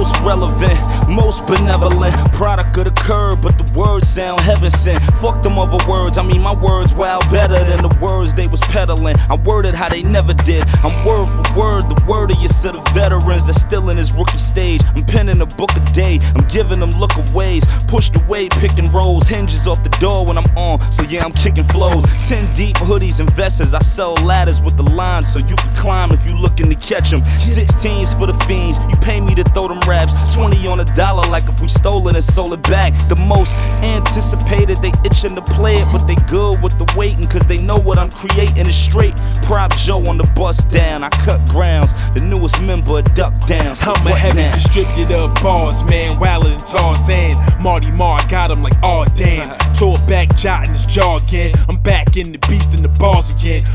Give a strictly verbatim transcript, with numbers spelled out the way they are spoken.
most relevant, most benevolent. Product of the curb, but the words sound heaven sent. Fuck them other words, I mean my words wow better than the words they was peddling. I worded how they never did. I'm word for word, the word of your set of veterans that's still in his rookie stage. I'm penning a book a day, I'm giving them lookaways. Pushed away, picking rolls, hinges off the door when I'm on. So yeah, I'm kicking flows. Ten deep hoodies and vests, I sell ladders with the lines so you can climb if you looking to catch them. Sixteens for the fiends, you pay me to throw them raps. Twenty on a dollar like if we stole it and sold it back. The most anticipated, they itching to play it, but they good with the waiting cause they know what I'm creating is straight. Prop Joe on the bust down, I cut grounds, the newest member of Duck Down. So I'm a heavy now? distributor of bars, man, wilder than Tarzan. Marty Marr got him like, aw damn. Tore back, jotting his jaw again. I'm back in the beast in the bars again.